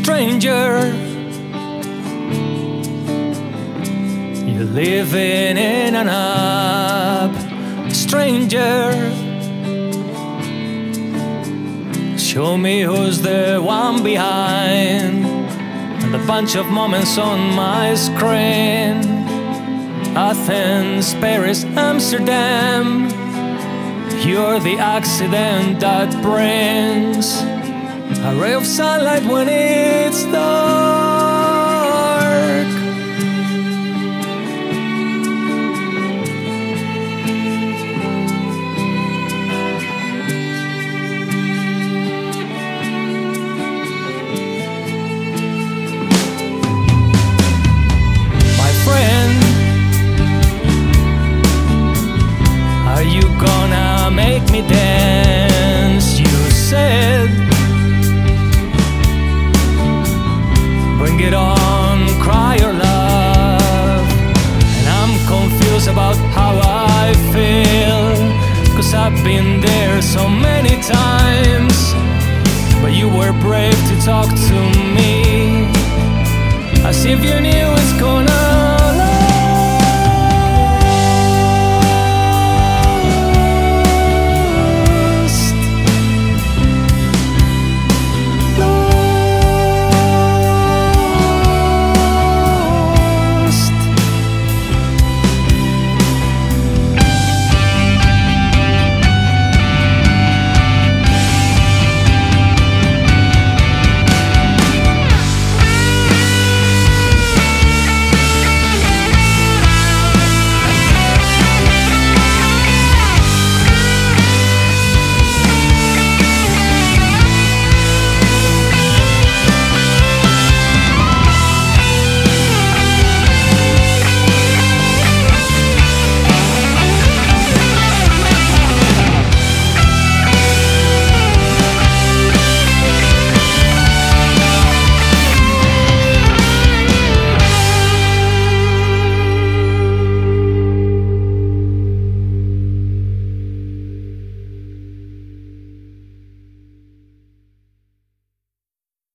stranger. You're living in an up, stranger. Show me who's the one behind, and a bunch of moments on my screen. Athens, Paris, Amsterdam. You're the accident that brings a ray of sunlight when it's dark. My friend, are you gonna make me dance? You said, bring it on, cry your love. And I'm confused about how I feel, 'cause I've been there so many times. But you were brave to talk to